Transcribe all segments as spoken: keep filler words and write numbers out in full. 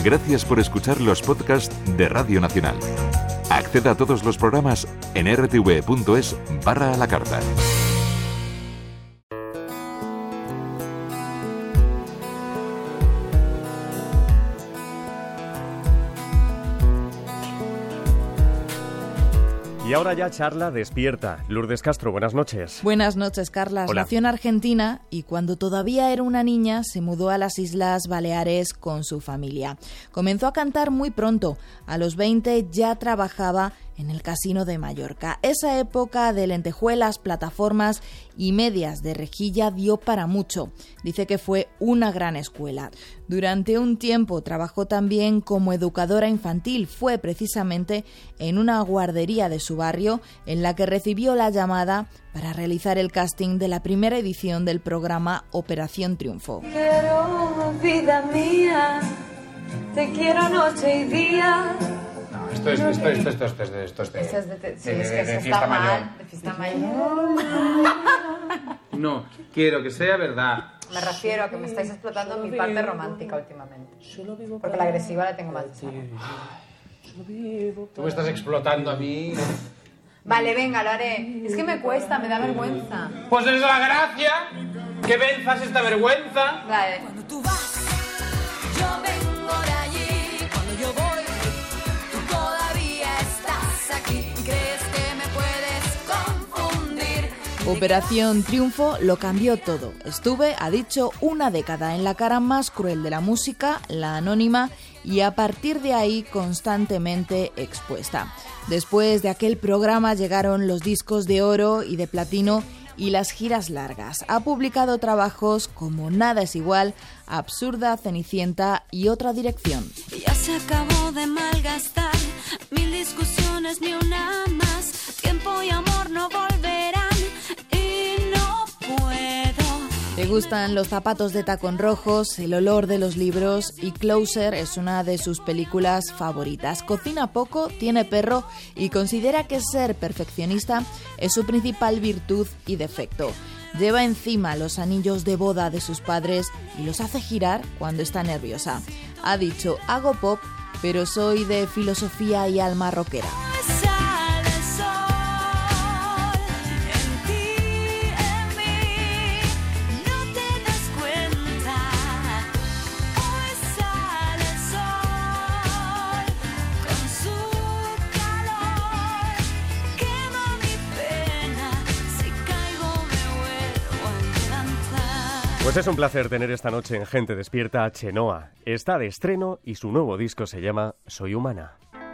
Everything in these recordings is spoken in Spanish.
Gracias por escuchar los podcasts de Radio Nacional. Acceda a todos los programas en r t v punto es barra a la carta. Y ahora ya charla despierta. Lourdes Castro, buenas noches. Buenas noches, Carlas. Hola. Nació en Argentina y cuando todavía era una niña se mudó a las Islas Baleares con su familia. Comenzó a cantar muy pronto. A los veinte ya trabajaba en el Casino de Mallorca. Esa época de lentejuelas, plataformas y medias de rejilla dio para mucho. Dice que fue una gran escuela. Durante un tiempo trabajó también como educadora infantil. Fue precisamente en una guardería de su barrio en la que recibió la llamada para realizar el casting de la primera edición del programa Operación Triunfo. Quiero, vida mía, te quiero noche y día. No, esto es, esto, esto, esto, esto, esto, esto es de, Eso es de, de, sí, de, es que de, eso de está fiesta mal, mayor. de fiesta mayor. No, quiero que sea verdad. Me refiero a que me estáis explotando mi parte romántica últimamente. Porque la agresiva la tengo más. Tú me estás explotando a mí. Vale, venga, lo haré. Es que me cuesta, me da vergüenza. Pues es la gracia, que venzas esta vergüenza. Vale. Cuando tú vas, yo vengo de allí. Cuando yo voy, tú todavía estás aquí. ¿Crees que me puedes confundir? Operación Triunfo lo cambió todo. Estuve, ha dicho, una década en la cara más cruel de la música, la anónima, y a partir de ahí constantemente expuesta. Después de aquel programa llegaron los discos de oro y de platino y las giras largas. Ha publicado trabajos como Nada es igual, Absurda, Cenicienta y Otra dirección. Ya se acabó de malgastar mil discusiones, ni una más. Tiempo y amor no volverán y no puedo. Le gustan los zapatos de tacón rojos, el olor de los libros y Closer es una de sus películas favoritas. Cocina poco, tiene perro y considera que ser perfeccionista es su principal virtud y defecto. Lleva encima los anillos de boda de sus padres y los hace girar cuando está nerviosa. Ha dicho, hago pop, pero soy de filosofía y alma rockera. Pues es un placer tener esta noche en Gente Despierta a Chenoa. Está de estreno y su nuevo disco se llama Soy Humana.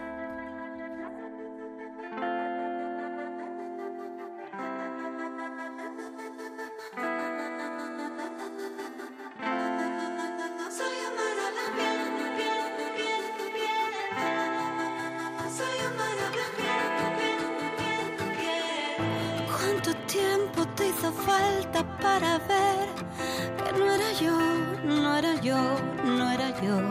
¿Cuánto tiempo te hizo falta para ver que no era yo, no era yo, no era yo?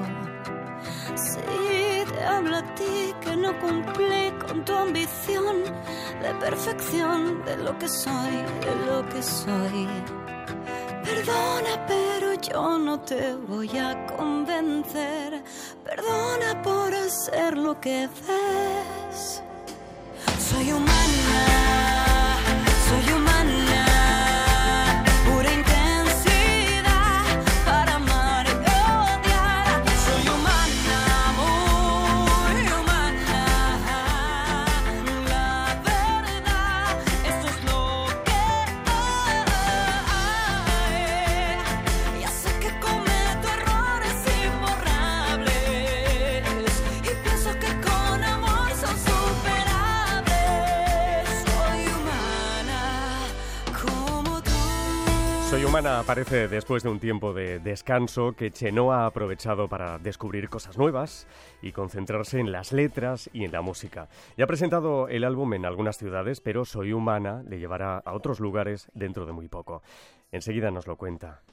Sí, te hablo a ti que no cumplí con tu ambición de perfección, de lo que soy, de lo que soy. Perdona, pero yo no te voy a convencer. Perdona por hacer lo que ves. Soy humana, soy humana, pura intensidad para amar y odiar. Soy humana, muy humana, la verdad, esto es lo que hay. Ya sé que cometo errores imborrables y pienso que con amor son superables. Soy humana como tú. Soy Humana aparece después de un tiempo de descanso que Chenoa ha aprovechado para descubrir cosas nuevas y concentrarse en las letras y en la música. Ya ha presentado el álbum en algunas ciudades, pero Soy Humana le llevará a otros lugares dentro de muy poco. Enseguida nos lo cuenta.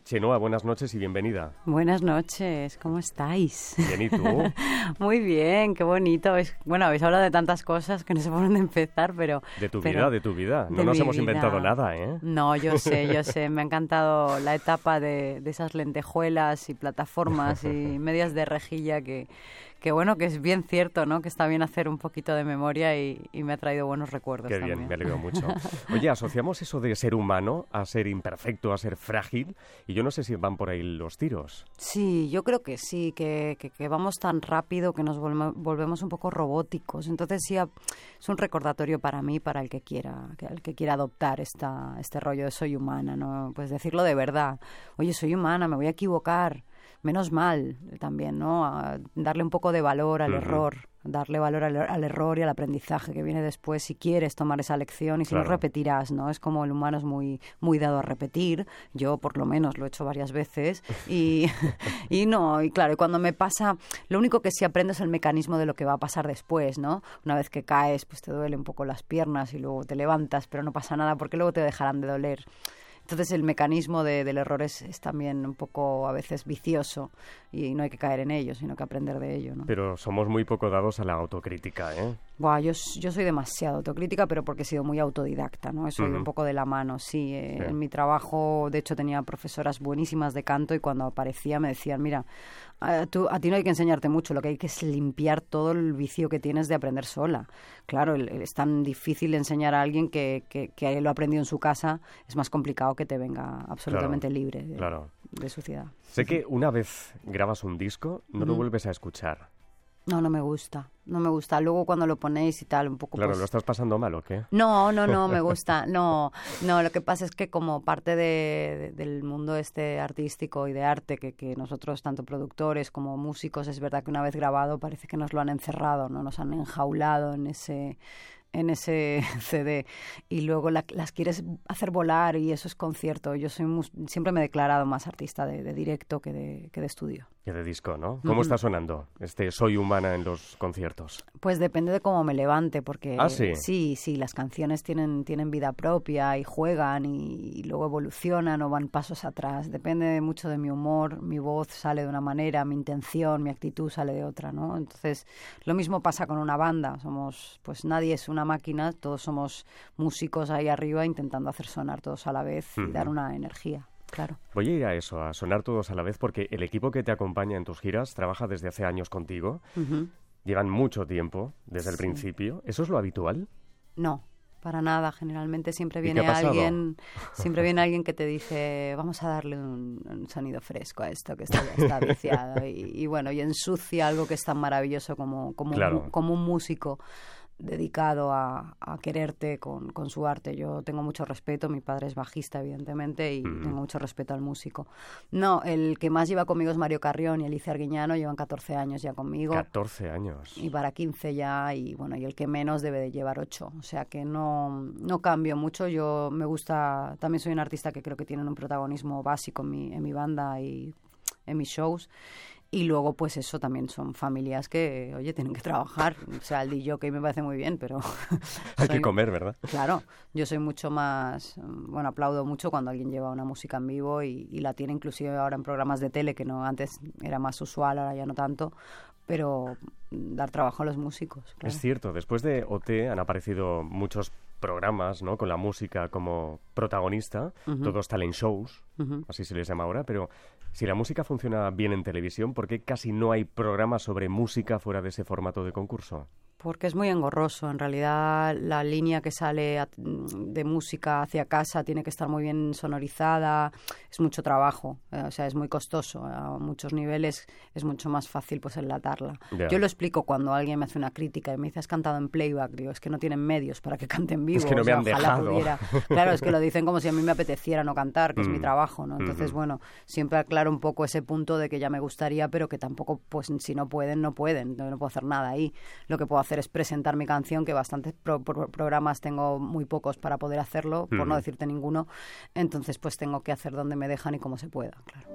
Chenoa, buenas noches y bienvenida. Buenas noches, ¿cómo estáis? Bien, ¿y tú? Muy bien, qué bonito. Es, bueno, habéis hablado de tantas cosas que no sé por dónde empezar, pero... De tu pero, vida, de tu vida. No de nos mi hemos vida. inventado nada, ¿eh? No, yo sé, yo sé. Me ha encantado la etapa de, de esas lentejuelas y plataformas y medias de rejilla que... Que bueno, que es bien cierto, ¿no? Que está bien hacer un poquito de memoria y, y me ha traído buenos recuerdos Qué también. bien, me alegro mucho. Oye, asociamos eso de ser humano a ser imperfecto, a ser frágil, y yo no sé si van por ahí los tiros. Sí, yo creo que sí, que, que, que vamos tan rápido que nos volve, volvemos un poco robóticos. Entonces sí, es un recordatorio para mí, para el que quiera, que, el que quiera adoptar esta, este rollo de soy humana, ¿no? Pues decirlo de verdad. Oye, soy humana, me voy a equivocar. Menos mal también, ¿no? A darle un poco de valor al uh-huh. error, darle valor al, al error y al aprendizaje que viene después si quieres tomar esa lección y si claro. no repetirás, ¿no? Es como el humano es muy muy dado a repetir, yo por lo menos lo he hecho varias veces y, y no, y claro, y cuando me pasa, lo único que sí aprendo es el mecanismo de lo que va a pasar después, ¿no? Una vez que caes, pues te duele un poco las piernas y luego te levantas, pero no pasa nada porque luego te dejarán de doler. Entonces el mecanismo de, del error es, es también un poco a veces vicioso y no hay que caer en ello, sino que aprender de ello, ¿no? Pero somos muy poco dados a la autocrítica, ¿eh? Buah, yo, yo soy demasiado autocrítica, pero porque he sido muy autodidacta, ¿no? Soy uh-huh. un poco de la mano, sí. Eh, sí. En mi trabajo, de hecho, tenía profesoras buenísimas de canto y cuando aparecía me decían, mira, a, tú, a ti no hay que enseñarte mucho, lo que hay que es limpiar todo el vicio que tienes de aprender sola. Claro, el, el, es tan difícil enseñar a alguien que, que, que lo ha aprendido en su casa, es más complicado que te venga absolutamente claro, libre de, claro. de suciedad. Sé que una vez grabas un disco, no uh-huh. lo vuelves a escuchar. No, no me gusta, no me gusta. Luego cuando lo ponéis y tal, un poco... Claro, pues... ¿lo estás pasando mal o qué? No, no, no, me gusta. No, no, lo que pasa es que como parte de, de, del mundo este artístico y de arte, que, que nosotros, tanto productores como músicos, es verdad que una vez grabado parece que nos lo han encerrado, ¿no? Nos han enjaulado en ese... en ese C D y luego la, las quieres hacer volar y eso es concierto. Yo soy mus- siempre me he declarado más artista de, de directo que de, que de estudio. Que de disco, ¿no? ¿Cómo uh-huh. está sonando este Soy Humana en los conciertos? Pues depende de cómo me levante, porque ¿Ah, sí? sí, sí, las canciones tienen, tienen vida propia y juegan y, y luego evolucionan o van pasos atrás. Depende mucho de mi humor, mi voz sale de una manera, mi intención, mi actitud sale de otra, ¿no? Entonces, lo mismo pasa con una banda. Somos, pues nadie es una máquina, todos somos músicos ahí arriba intentando hacer sonar todos a la vez uh-huh. y dar una energía. Claro. Voy a ir a eso, a sonar todos a la vez, porque el equipo que te acompaña en tus giras trabaja desde hace años contigo. Uh-huh. Llevan mucho tiempo, desde el sí. principio. ¿Eso es lo habitual? No, para nada. Generalmente siempre viene alguien, siempre viene alguien que te dice, vamos a darle un, un sonido fresco a esto que está, ya está viciado. y, y bueno, y ensucia algo que es tan maravilloso como, como, claro. un, como un músico dedicado a, a quererte con, con su arte. Yo tengo mucho respeto, mi padre es bajista evidentemente y mm. tengo mucho respeto al músico. No, el que más lleva conmigo es Mario Carrión y Alicia Arguiñano, llevan catorce años ya conmigo. catorce años. Y para quince ya, y bueno, y el que menos debe de llevar ocho, o sea que no, no cambio mucho. Yo me gusta, también soy un artista que creo que tienen un protagonismo básico en mi, en mi banda y en mis shows. Y luego, pues eso, también son familias que, oye, tienen que trabajar. O sea, el D J me parece muy bien, pero... Hay soy, que comer, ¿verdad? Claro. Yo soy mucho más... Bueno, aplaudo mucho cuando alguien lleva una música en vivo y, y la tiene inclusive ahora en programas de tele, que no antes era más usual, ahora ya no tanto. Pero dar trabajo a los músicos, claro. Es cierto, después de O T han aparecido muchos programas, ¿no?, con la música como protagonista, uh-huh. todos talent shows, uh-huh. así se les llama ahora, pero si la música funciona bien en televisión, ¿por qué casi no hay programas sobre música fuera de ese formato de concurso? Porque es muy engorroso. En realidad, la línea que sale a, de música hacia casa tiene que estar muy bien sonorizada. Es mucho trabajo, eh, o sea, es muy costoso. A muchos niveles es mucho más fácil pues enlatarla. Yeah. Yo lo explico cuando alguien me hace una crítica y me dice, has cantado en playback. Digo, es que no tienen medios para que cante en vivo. Es que no o me sea, han ojalá dejado. Pudiera. Claro, es que lo dicen como si a mí me apeteciera no cantar, que mm. es mi trabajo, ¿no? Entonces, mm-hmm. bueno, siempre aclaro un poco ese punto de que ya me gustaría, pero que tampoco, pues si no pueden, no pueden. No, no puedo hacer nada ahí. Lo que puedo hacer es presentar mi canción, que bastantes pro- pro- programas tengo muy pocos para poder hacerlo, por mm. no decirte ninguno. Entonces, pues tengo que hacer donde me dejan y como se pueda, claro.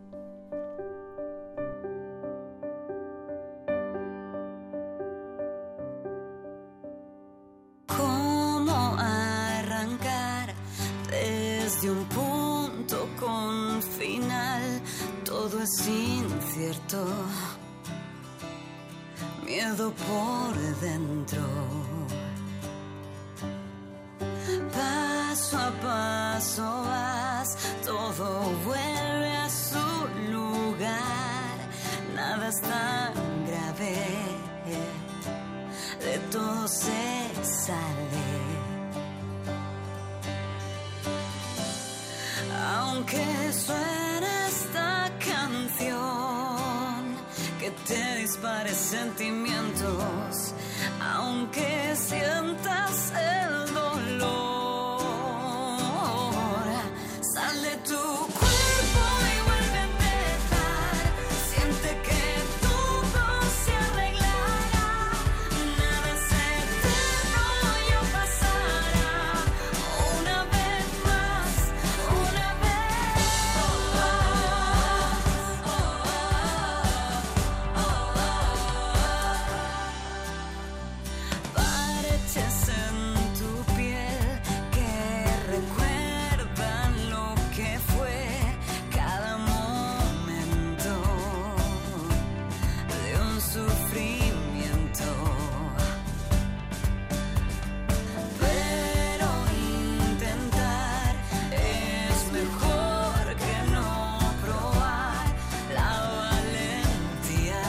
¿Cómo arrancar desde un punto con fin? desierto, miedo por dentro. Paso a paso vas, todo vuelve a su lugar. Nada es tan grave, de todo se sale. Aunque suene esta canción que te dispare sentimientos, aunque sientas el dolor, sal de tu cuerpo y vuelve a empezar. Siente que todo se arreglará, nada es eterno, ya pasará. Una vez más, una vez parches en tu piel que recuerdan lo que fue cada momento de un sufrimiento. Pero intentar es mejor que no probar la valentía,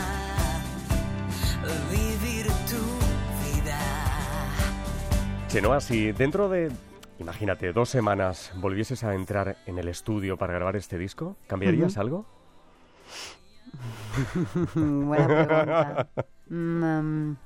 vivir tu vida. Chenoa, si dentro de, imagínate, dos semanas volvieses a entrar en el estudio para grabar este disco, ¿cambiarías algo? Buena pregunta. Mm,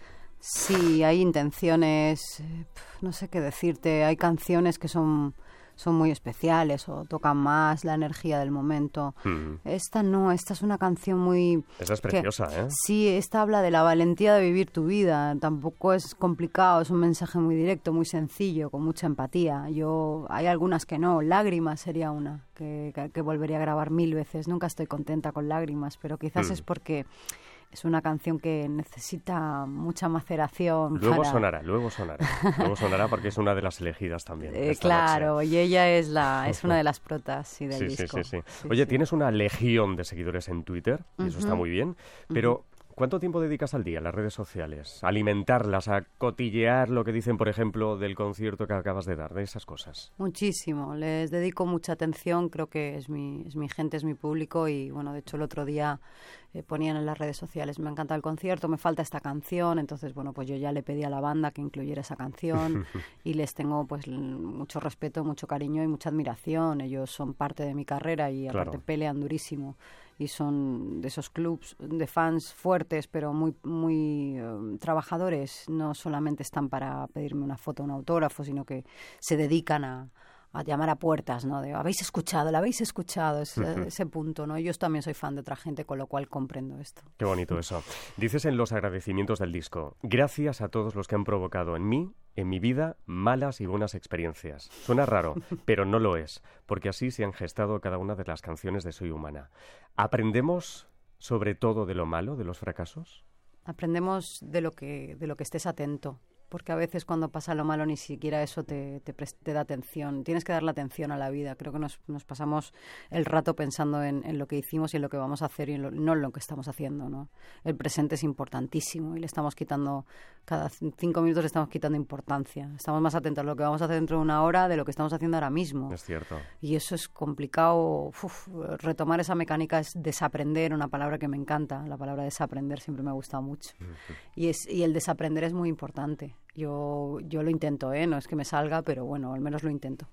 sí, hay intenciones, eh, pf, no sé qué decirte, hay canciones que son, son muy especiales o tocan más la energía del momento. Mm. Esta no, esta es una canción muy... Esa es que- preciosa, ¿eh? Sí, esta habla de la valentía de vivir tu vida. Tampoco es complicado, es un mensaje muy directo, muy sencillo, con mucha empatía. Yo, hay algunas que no. Lágrimas sería una que, que, que volvería a grabar mil veces. Nunca estoy contenta con Lágrimas, pero quizás Mm. es porque es una canción que necesita mucha maceración. Luego para- sonará, luego sonará. Luego sonará porque es una de las elegidas también. Eh, esta claro, noche. y ella es la es una de las protas sí, del Sí, sí, disco. sí, sí. Sí, Oye, sí. tienes una legión de seguidores en Twitter, y eso está Ujú. muy bien, pero ¿cuánto tiempo dedicas al día a las redes sociales? A alimentarlas, a cotillear lo que dicen, por ejemplo, del concierto que acabas de dar, de esas cosas. Muchísimo, les dedico mucha atención, creo que es mi, es mi gente, es mi público y bueno, de hecho el otro día eh, ponían en las redes sociales, me encanta el concierto, me falta esta canción, entonces bueno, pues yo ya le pedí a la banda que incluyera esa canción y les tengo pues l- mucho respeto, mucho cariño y mucha admiración, ellos son parte de mi carrera y aparte Claro. pelean durísimo y son de esos clubs de fans fuertes pero muy muy eh, trabajadores, no solamente están para pedirme una foto, un autógrafo, sino que se dedican a, a llamar a puertas, ¿no? De, habéis escuchado, la habéis escuchado, ese, ese punto, ¿no? Yo también soy fan de otra gente, con lo cual comprendo esto. Qué bonito eso. Dices en los agradecimientos del disco, gracias a todos los que han provocado en mí, en mi vida, malas y buenas experiencias. Suena raro, pero no lo es, porque así se han gestado cada una de las canciones de Soy Humana. ¿Aprendemos sobre todo de lo malo, de los fracasos? Aprendemos de lo que de lo que estés atento, porque a veces cuando pasa lo malo ni siquiera eso te, te, pres- te da atención. Tienes que darle atención a la vida. Creo que nos, nos pasamos el rato pensando en, en lo que hicimos y en lo que vamos a hacer y en lo- no en lo que estamos haciendo, ¿no? El presente es importantísimo y le estamos quitando, cada c- cinco minutos le estamos quitando importancia. Estamos más atentos a lo que vamos a hacer dentro de una hora de lo que estamos haciendo ahora mismo. Es cierto. Y eso es complicado. Uf, retomar esa mecánica es desaprender, una palabra que me encanta. La palabra desaprender siempre me ha gustado mucho. Y, es, y el desaprender es muy importante. Yo, yo lo intento, ¿eh? No es que me salga, pero bueno, al menos lo intento.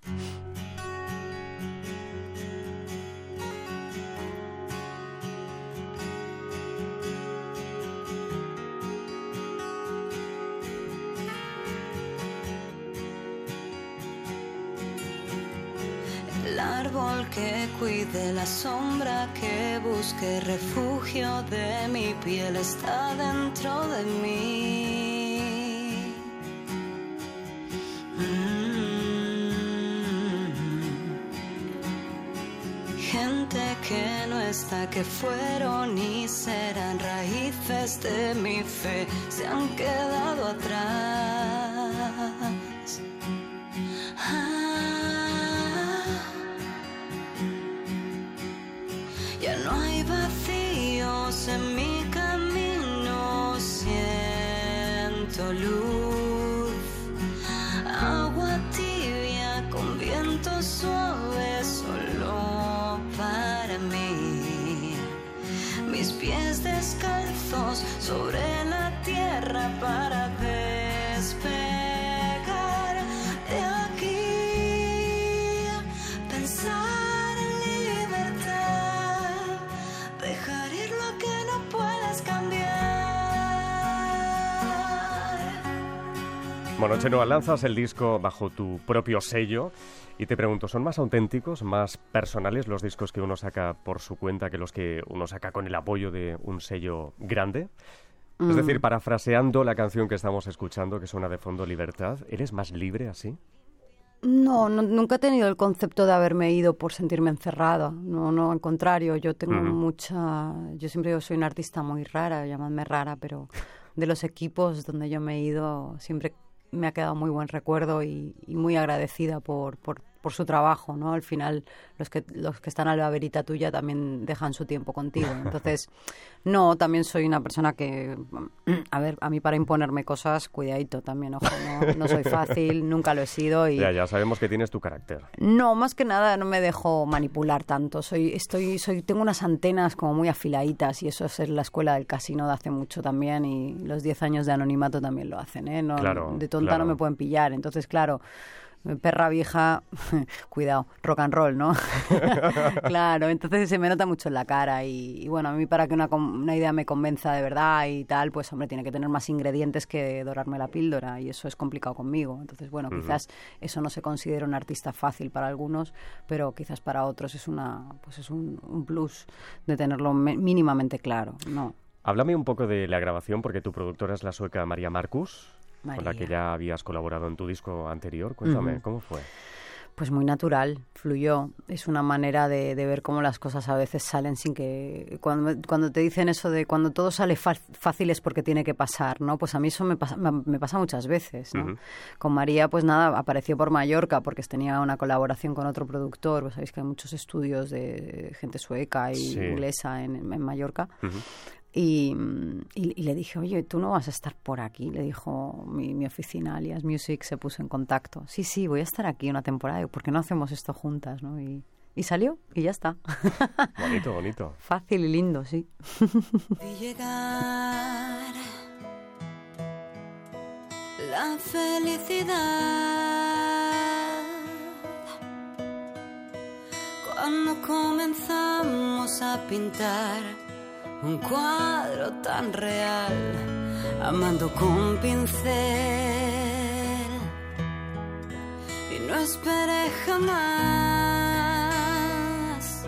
El árbol que cuide la sombra, que busque refugio de mi piel, está dentro de mí. Mm. Gente que no está, que fueron y serán raíces de mi fe, se han quedado atrás. Ah. Ya no hay vacío Dios en mi camino siento luz, agua tibia con viento suave solo para mí, mis pies descalzos sobre la tierra para despegar de aquí, pensar en libertad, dejar ir lo que no puedes cambiar. Bueno, Chenoa, lanzas el disco bajo tu propio sello y te pregunto, ¿son más auténticos, más personales los discos que uno saca por su cuenta que los que uno saca con el apoyo de un sello grande? Mm. Es decir, parafraseando la canción que estamos escuchando, que suena de fondo Libertad, ¿eres más libre así? No, no, nunca he tenido el concepto de haberme ido por sentirme encerrada. No, no, al contrario, yo tengo uh-huh. mucha... Yo siempre digo, soy una artista muy rara, llamadme rara, pero de los equipos donde yo me he ido siempre me ha quedado muy buen recuerdo y, y muy agradecida por, por, por su trabajo, ¿no? Al final, los que los que están a la verita tuya también dejan su tiempo contigo. Entonces, no, también soy una persona que, a ver, a mí para imponerme cosas, cuidadito también, ojo, no, no soy fácil, nunca lo he sido. Y ya, ya sabemos que tienes tu carácter. No, más que nada no me dejo manipular tanto. Soy, estoy, soy, tengo unas antenas como muy afiladitas y eso es la escuela del casino de hace mucho también y los diez años de anonimato también lo hacen, ¿eh? No, claro, de tonta claro. no me pueden pillar. Entonces, claro, perra vieja, cuidado, rock and roll, ¿no? Claro, entonces se me nota mucho en la cara y, y bueno, a mí para que una, una idea me convenza de verdad y tal, pues hombre, tiene que tener más ingredientes que dorarme la píldora y eso es complicado conmigo. Entonces, bueno, uh-huh. quizás eso no se considera un artista fácil para algunos, pero quizás para otros es una, pues es un, un plus de tenerlo me- mínimamente claro, ¿no? Háblame un poco de la grabación, porque tu productora es la sueca María Marcus, María. Con la que ya habías colaborado en tu disco anterior. Cuéntame, uh-huh. ¿cómo fue? Pues muy natural, fluyó. Es una manera de, de ver cómo las cosas a veces salen sin que... Cuando, cuando te dicen eso de cuando todo sale fa- fácil es porque tiene que pasar, ¿no? Pues a mí eso me pasa, me, me pasa muchas veces, ¿no? Uh-huh. Con María, pues nada, apareció por Mallorca porque tenía una colaboración con otro productor. Pues sabéis que hay muchos estudios de gente sueca y sí. inglesa en, en Mallorca. Uh-huh. Y, y, y le dije, oye, ¿tú no vas a estar por aquí? Le dijo mi, mi oficina, Alias Music, se puso en contacto. Sí, sí, voy a estar aquí una temporada. ¿Por qué no hacemos esto juntas? ¿No? Y, y salió y ya está. Bonito, bonito. Fácil y lindo, sí. Vi llegar la felicidad cuando comenzamos a pintar un cuadro tan real, amando con pincel. Y no esperé jamás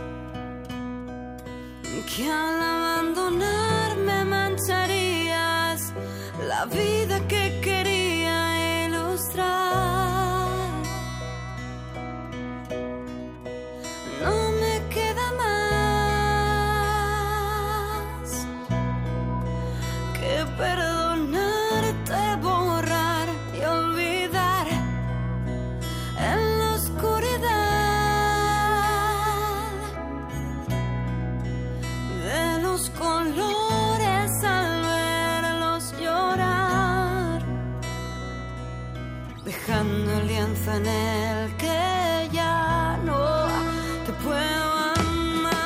que al abandonarme mancharías la vida que quería ilustrar. No me queda más que perdonarte, borrar y olvidar en la oscuridad de los colores al verlos llorar, dejando el lienzo en el que ya no te puedo amar.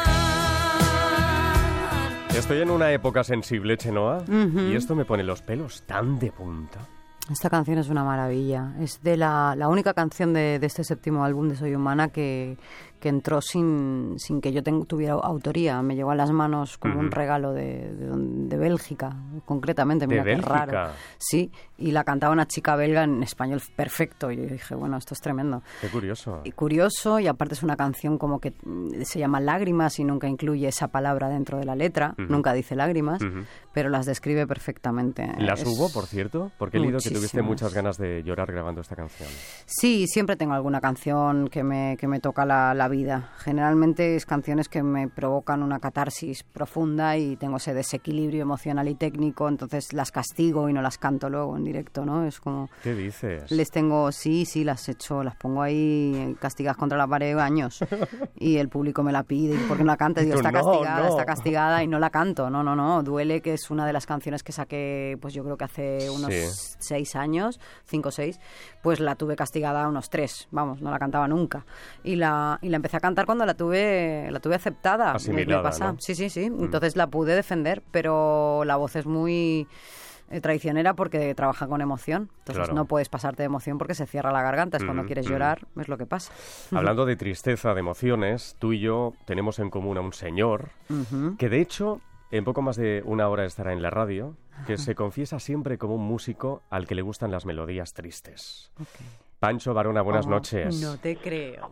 Estoy en una época sensible, Chenoa, Uh-huh. y esto me pone los pelos tan de punta. Esta canción es una maravilla. Es de la, la única canción de, de este séptimo álbum de Soy Humana que, que entró sin, sin que yo ten, tuviera autoría. Me llegó a las manos como uh-huh. un regalo de, de, de Bélgica, concretamente. Mira ¿De qué Bélgica? raro. Sí, y la cantaba una chica belga en español perfecto. Y yo dije, bueno, esto es tremendo. Qué curioso. Y curioso, y aparte es una canción como que se llama Lágrimas y nunca incluye esa palabra dentro de la letra. Uh-huh. Nunca dice lágrimas, uh-huh. pero las describe perfectamente. ¿Las es... hubo, por cierto? Porque he leído que tuviste Muchísimas. muchas ganas de llorar grabando esta canción. Sí, siempre tengo alguna canción que me, que me toca la, la la vida. Generalmente es canciones que me provocan una catarsis profunda y tengo ese desequilibrio emocional y técnico, entonces las castigo y no las canto luego en directo, ¿no? Es como... ¿Qué dices? Les tengo, sí, sí, las echo, las pongo ahí castigadas contra la pared años y el público me la pide, ¿y por qué no la canta? Digo, está no, castigada, no. está castigada y no la canto. No, no, no, Duele, que es una de las canciones que saqué, pues yo creo que hace unos Sí. seis años, cinco o seis, pues la tuve castigada unos tres, vamos, no la cantaba nunca. Y la, y la empecé a cantar cuando la tuve, la tuve aceptada. Asimilada, Me pasa. ¿no? Sí, sí, sí. Entonces la pude defender, pero la voz es muy eh, traicionera porque trabaja con emoción. Entonces Claro. no puedes pasarte de emoción porque se cierra la garganta. Es cuando Mm, quieres mm. llorar, es lo que pasa. Hablando de tristeza, de emociones, tú y yo tenemos en común a un señor Ujú. que de hecho en poco más de una hora estará en la radio, que se confiesa siempre como un músico al que le gustan las melodías tristes. Pancho Varona, buenas Oh, noches. No te creo.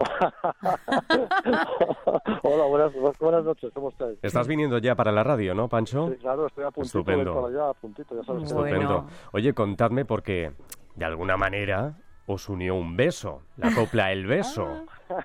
Hola, buenas, buenas noches, ¿cómo estáis? Estás viniendo ya para la radio, ¿no, Pancho? Sí, claro, estoy a puntito Estupendo. de ir para allá, a puntito, ya sabes. Estupendo. Bueno. Oye, contadme porque de alguna manera os unió un beso, la copla El Beso.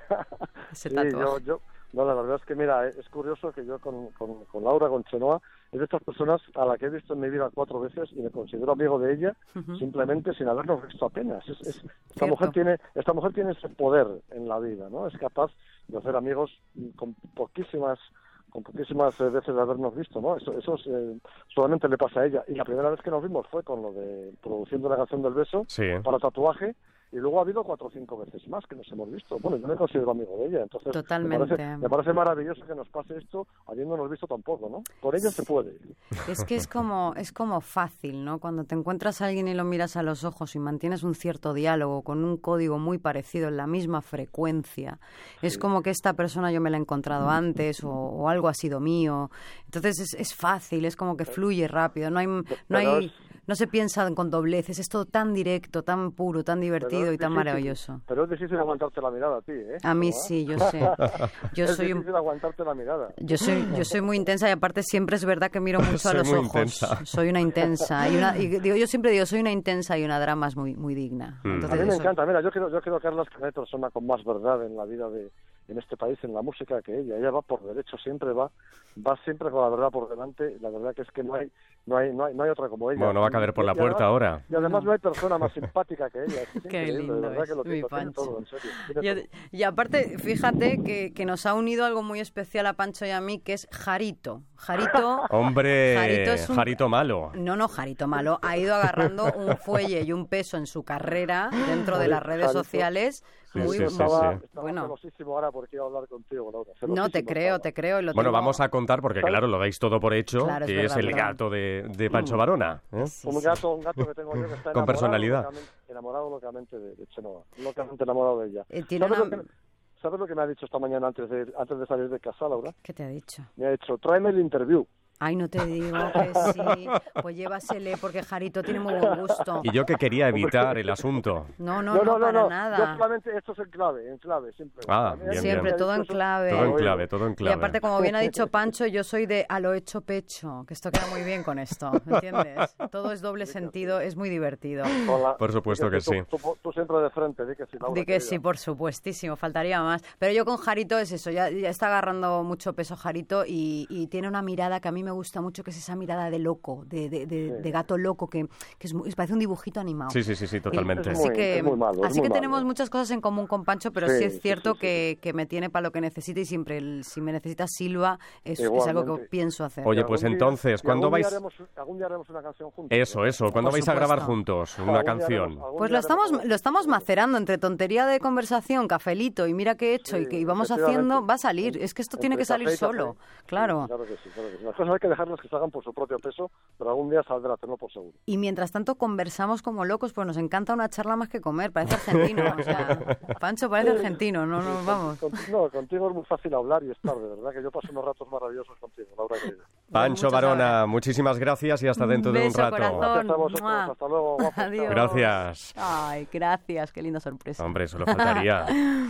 Ese Sí, tatuaje. yo, yo, no, la verdad es que mira, es curioso que yo con, con, con Laura, con Chenoa, es de estas personas a la que he visto en mi vida cuatro veces y me considero amigo de ella simplemente sin habernos visto apenas. Es, es- esta Cierto. mujer tiene, esta mujer tiene ese poder en la vida, ¿no? Es capaz de hacer amigos con poquísimas con poquísimas eh, veces de habernos visto, ¿no? Eso, eso es, eh, solamente le pasa a ella. Y la primera vez que nos vimos fue con lo de produciendo la canción del beso Sí. para tatuaje. Y luego ha habido cuatro o cinco veces más que nos hemos visto. Bueno, yo me considero amigo de ella, entonces Totalmente. Me, parece, me parece maravilloso que nos pase esto habiéndonos visto tampoco, ¿no? Por ella se puede. Es que es como, es como fácil, ¿no? Cuando te encuentras a alguien y lo miras a los ojos y mantienes un cierto diálogo con un código muy parecido en la misma frecuencia, es como que esta persona yo me la he encontrado antes o, o algo ha sido mío. Entonces es, es fácil, es como que fluye rápido, no hay, no Pero hay, es- no se piensa con dobleces, es todo tan directo, tan puro, tan divertido Pero y es tan difícil- maravilloso. Pero es difícil aguantarte la mirada a ti, ¿eh? A mí ¿No? sí, yo sé. Yo es soy un difícil aguantarte la mirada. Yo soy, yo soy muy intensa y aparte siempre es verdad que miro mucho a Soy los muy ojos. intensa. Soy una intensa. Y, una, y digo, yo siempre digo, soy una intensa y una drama es muy, muy digna. Mm. A Entonces, mí me eso- encanta. Mira, yo creo, yo creo, Carlas, que no hay persona con más verdad en la vida de en este país, en la música, que ella. Ella va por derecho, siempre va va siempre con la verdad por delante. La verdad que es que no hay no hay no hay, no hay otra como ella. Bueno, no va a caer por la Y además- puerta ahora. Y además no hay persona más simpática que ella. Es que es Qué increíble, lindo de verdad es, que lo, mi tiene- lo tiene Pancho. todo, en serio. Tiene Y, todo. y aparte, fíjate que, que nos ha unido algo muy especial a Pancho y a mí, que es Jarito. Jarito... Hombre, Jarito es un- Jarito malo. No, no, Jarito Malo ha ido agarrando un fuelle y un peso en su carrera dentro de las redes Jarito. sociales. Sí, muy, sí, sí, Estaba, sí. estaba Bueno. celosísimo ahora porque iba a hablar contigo, Laura. No, te Celosísimo creo, estaba. te creo. y lo Bueno, tengo- vamos a contar porque, claro, lo dais todo por hecho, Claro, es que verdad, es el verdad. gato de, de Pancho Varona. ¿eh? Sí, Un sí. gato, un gato que tengo yo que está Con enamorado personalidad. locamente- enamorado locamente de, de Chenoa, locamente enamorado de ella. Eh, tiene ¿Sabes, una- lo que, ¿Sabes lo que me ha dicho esta mañana antes de antes de salir de casa, Laura? ¿Qué te ha dicho? Me ha dicho, tráeme el interview. Ay, no te digo que sí. Pues llévasele porque Jarito tiene muy buen gusto. Y yo que quería evitar el asunto. No, no, no, para Yo nada. solamente, esto es en clave, en clave, siempre. Ah, A mí- bien, Siempre, bien. todo en clave. Todo en Oye, clave, todo en Y clave. aparte, como bien ha dicho Pancho, yo soy de a lo hecho pecho, que esto queda muy bien con esto, ¿entiendes? Todo es doble sentido, es muy divertido. con la- Por supuesto di que tú- sí. Tú, tú siempre de frente, di que sí, Laura. Di que querida. sí, por supuestísimo, faltaría más. Pero yo con Jarito es eso, ya, ya está agarrando mucho peso Jarito y, y tiene una mirada que a mí me gusta mucho, que es esa mirada de loco, de, de, de, de gato loco, que, que es muy- parece un dibujito animado. Sí, sí, sí, sí, totalmente. Es Así muy- que, es muy malo, es así muy que malo. tenemos muchas cosas en común con Pancho, pero sí, Sí, es sí, cierto sí, sí, que, que me tiene para lo que necesite y siempre, el- si me necesita Silva, es, es algo que Igualmente. pienso hacer. Oye, Y pues algún día- entonces, y ¿cuándo algún día vais? haremos- algún día haremos una canción juntos. Eso, eso. ¿Cuándo Por vais a grabar supuesto. juntos una Algún día canción? haremos- algún Pues día lo estamos, haremos- lo estamos macerando entre tontería de conversación, cafelito y mira qué he hecho Sí, y que y vamos efectivamente. haciendo, va a salir. Es que esto tiene Entre que salir café y café. solo, Sí, claro. claro que sí, claro que sí. Las cosas hay que dejarlas que salgan por su propio peso, pero algún día saldrá, tenlo por seguro. Y mientras tanto conversamos como locos, pues nos encanta una charla más que comer, parece argentino. O sea, Pancho parece argentino, no nos vamos. Con- no, contigo es muy fácil hablar y estar, de verdad, que yo paso unos ratos maravillosos contigo, Laura querida. Pancho Muchas Varona, gracias. muchísimas gracias y hasta dentro de un Beso, rato. corazón. Gracias a vosotros, ¡Mua! hasta luego, guapos, chao. Adiós. Gracias. Ay, gracias, qué linda sorpresa. Hombre, solo faltaría.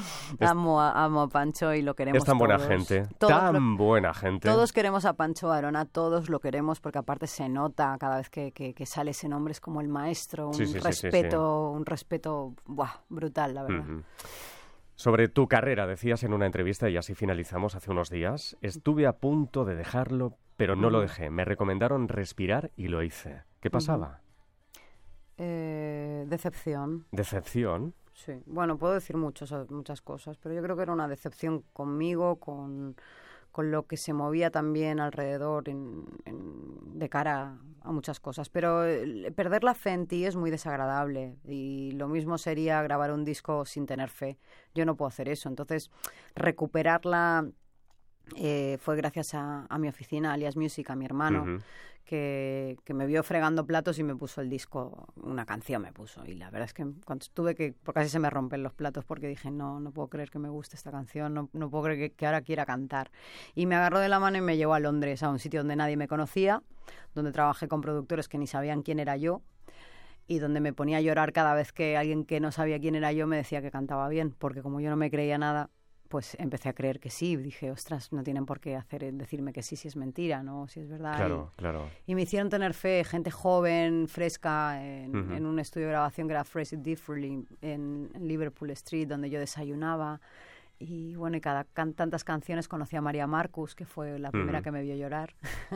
Amo a, amo a Pancho y lo queremos Es tan buena todos. gente, Todos tan lo- buena gente. Todos queremos a Pancho Varona, todos lo queremos porque aparte se nota cada vez que, que- que sale ese nombre, es como el maestro, un Sí, sí, sí, sí, respeto, un respeto buah, brutal, la verdad. Ujú. Sobre tu carrera, decías en una entrevista, y así finalizamos hace unos días, estuve a punto de dejarlo, pero no lo dejé. Me recomendaron respirar y lo hice. ¿Qué pasaba? Eh, decepción. ¿Decepción? Sí. Bueno, puedo decir muchos, muchas cosas, pero yo creo que era una decepción conmigo, con, con lo que se movía también alrededor en, en, de cara a muchas cosas. Pero eh, perder la fe en ti es muy desagradable, y lo mismo sería grabar un disco sin tener fe. Yo no puedo hacer eso. Entonces, recuperarla eh, fue gracias a, a mi oficina, Alias Music, a mi hermano, uh-huh. que, que me vio fregando platos y me puso el disco, una canción me puso. Y la verdad es que cuando estuve que casi se me rompen los platos, porque dije, no, no puedo creer que me guste esta canción, no, no puedo creer que, que ahora quiera cantar. Y me agarró de la mano y me llevó a Londres, a un sitio donde nadie me conocía, donde trabajé con productores que ni sabían quién era yo, y donde me ponía a llorar cada vez que alguien que no sabía quién era yo me decía que cantaba bien, porque como yo no me creía nada, pues empecé a creer que sí. Dije, ostras, no tienen por qué hacer decirme que sí si es mentira, ¿no? Si es verdad. Claro, y, claro. Y me hicieron tener fe, gente joven, fresca, en, uh-huh. en un estudio de grabación que era Phrase It Differently, en, en Liverpool Street, donde yo desayunaba. Y bueno, y cada can, tantas canciones. Conocí a María Marcus, que fue la primera uh-huh. que me vio llorar.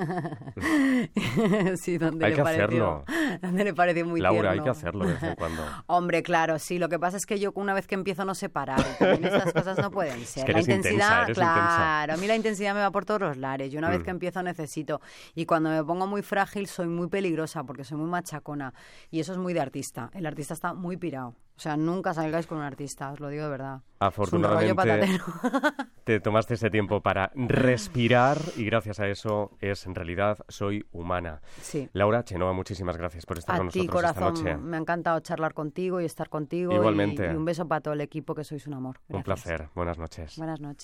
Sí, donde hay le que pareció, hacerlo. Donde le pareció muy Laura, tierno. hay que hacerlo de vez en cuando. Hombre, claro, sí. Lo que pasa es que yo una vez que empiezo no sé parar. También estas cosas no pueden ser. Es que la eres intensidad, intensa, eres claro. intensa. A mí la intensidad me va por todos los lares. Yo una mm. vez que empiezo necesito. Y cuando me pongo muy frágil soy muy peligrosa, porque soy muy machacona. Y eso es muy de artista. El artista está muy pirado. O sea, nunca salgáis con un artista, os lo digo de verdad. Afortunadamente te tomaste ese tiempo para respirar, y gracias a eso es, en realidad, Soy Humana. Sí. Laura Chenoa, muchísimas gracias por estar a con ti, nosotros corazón, esta noche. Me ha encantado charlar contigo y estar contigo. Igualmente. Y, y un beso para todo el equipo, que sois un amor. Gracias. Un placer. Buenas noches. Buenas noches.